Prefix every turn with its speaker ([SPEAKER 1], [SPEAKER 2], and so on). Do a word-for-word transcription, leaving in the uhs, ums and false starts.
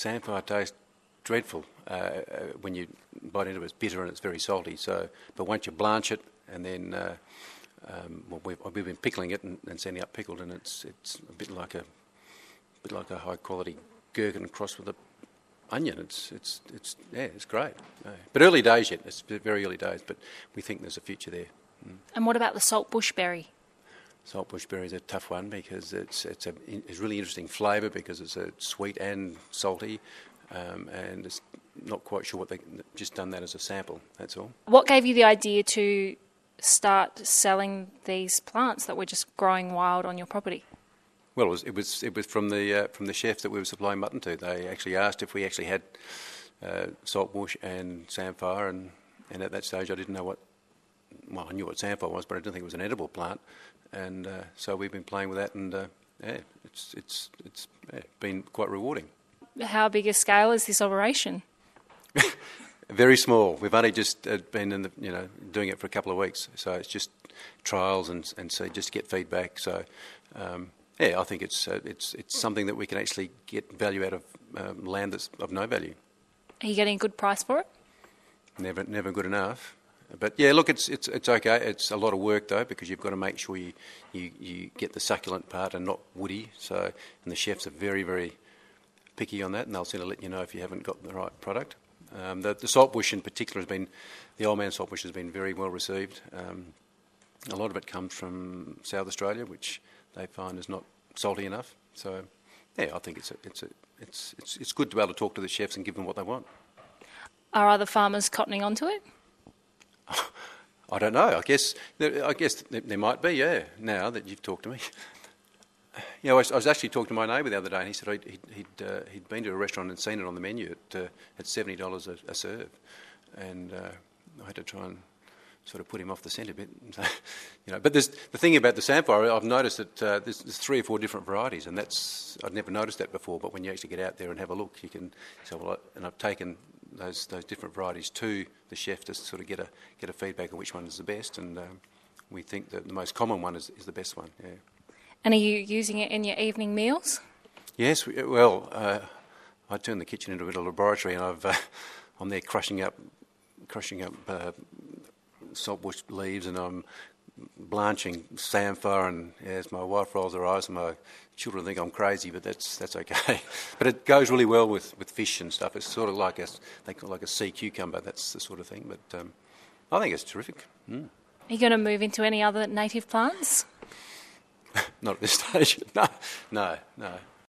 [SPEAKER 1] Samphire tastes dreadful uh, uh, when you bite into it. It's bitter and it's very salty. So, but once you blanch it and then uh, um, well, we've, we've been pickling it and, and sending up pickled, and it's it's a bit like a, a bit like a high quality gherkin crossed with a onion. It's it's it's yeah, it's great. Yeah. But early days yet. It's very early days. But we think there's a future there. Mm.
[SPEAKER 2] And what about the salt bushberry?
[SPEAKER 1] Salt bushberry is a tough one because it's it's a it's really interesting flavour because it's a sweet and salty, um, and it's not quite sure what they just done that as a sample. That's all.
[SPEAKER 2] What gave you the idea to start selling these plants that were just growing wild on your property?
[SPEAKER 1] Well, it was it was, it was from the uh, from the chef that we were supplying mutton to. They actually asked if we actually had uh, saltbush and samphire, and, and at that stage I didn't know what. Well, I knew what samphire was, but I didn't think it was an edible plant, and uh, so we've been playing with that, and uh, yeah, it's it's it's yeah, been quite rewarding.
[SPEAKER 2] How big a scale is this operation?
[SPEAKER 1] Very small. We've only just uh, been in the you know doing it for a couple of weeks, so it's just trials and and so just get feedback. So. Um, Yeah, I think it's uh, it's it's something that we can actually get value out of um, land that's of no value.
[SPEAKER 2] Are you getting a good price for it?
[SPEAKER 1] Never, never good enough. But yeah, look, it's it's it's okay. It's a lot of work though because you've got to make sure you, you, you get the succulent part and not woody. So, and the chefs are very very picky on that, and they'll sort of let you know if you haven't got the right product. Um, the, the saltbush in particular has been the old man saltbush has been very well received. Um, a lot of it comes from South Australia, which they find is not salty enough. So, yeah, I think it's a, it's a, it's it's it's good to be able to talk to the chefs and give them what they want.
[SPEAKER 2] Are other farmers cottoning onto it?
[SPEAKER 1] I don't know. I guess there, I guess there, there might be. Yeah. Now that you've talked to me, you know, I was, I was actually talking to my neighbour the other day, and he said he'd he'd, uh, he'd been to a restaurant and seen it on the menu at uh, at seventy dollars a, a serve, and uh, I had to try and sort of put him off the scent a bit. you know, but there's, the thing about the samphire, I've noticed that uh, there's, there's three or four different varieties, and that's I'd never noticed that before. But when you actually get out there and have a look, you can say, well, I, and I've taken those those different varieties to the chef to sort of get a get a feedback on which one is the best, and um, we think that the most common one is, is the best one. Yeah.
[SPEAKER 2] And are you using it in your evening meals?
[SPEAKER 1] Yes. We, well, uh, I turned the kitchen into a little laboratory, and I've uh, I'm there crushing up crushing up. Uh, saltbush leaves, and I'm blanching samphire, and yeah, as my wife rolls her eyes and my children think I'm crazy, but that's that's okay. But it goes really well with, with fish and stuff. It's sort of like a they call it like a sea cucumber. That's the sort of thing. But um, I think it's terrific. Mm.
[SPEAKER 2] Are you going to move into any other native plants?
[SPEAKER 1] Not at this stage. No, no, no.